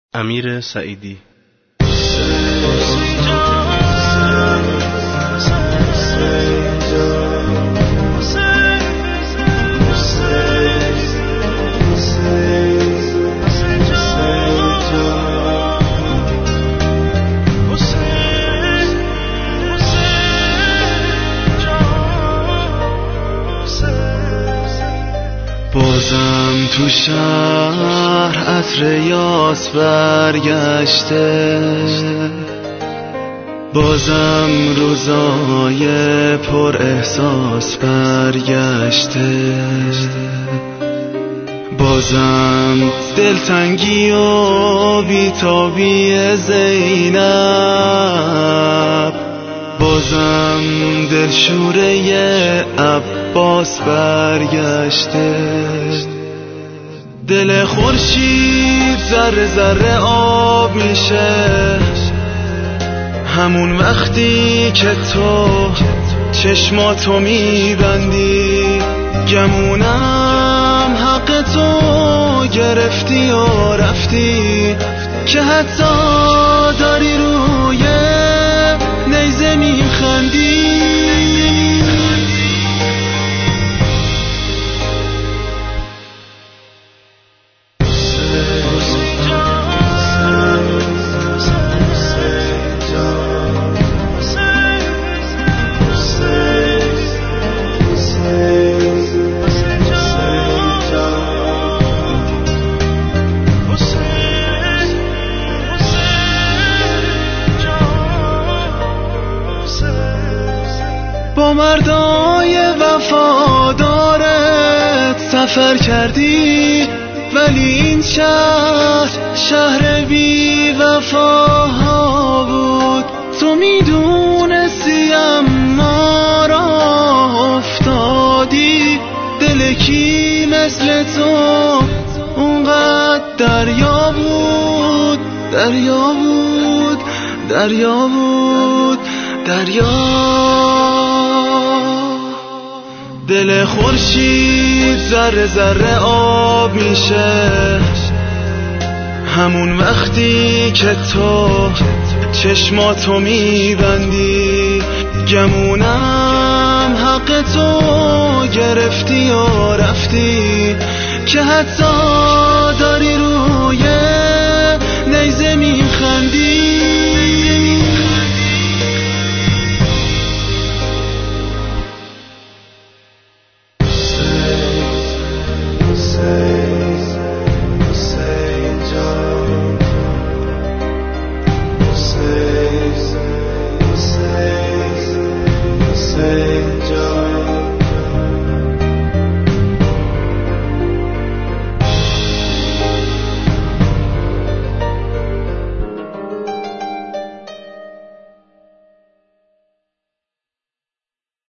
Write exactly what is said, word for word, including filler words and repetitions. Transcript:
امیر سعیدی. بازم تو شهر عطر یاس برگشته، بازم روزای پر احساس برگشته، بازم دلتنگی و بیتابی زینب، بازم دلشوره عباس برگشته. دل خورشید ذره ذره آب میشه، همون وقتی که تو چشماتو میبندی، گمونم حق تو گرفتی و رفتی، که حتی داری روی نیزه میخندی. با مردای وفادارت سفر کردی، ولی این شهر شهر بی وفاها بود. تو میدونستی اما راه افتادی، دل کی مثل تو اونقدر دریا بود، دریا بود، دریا بود، دریا. دل خورشید ذره ذره آب میشه، همون وقتی که تو چشماتو میبندی، گمونم حق تو گرفتی و رفتی، که حتی داری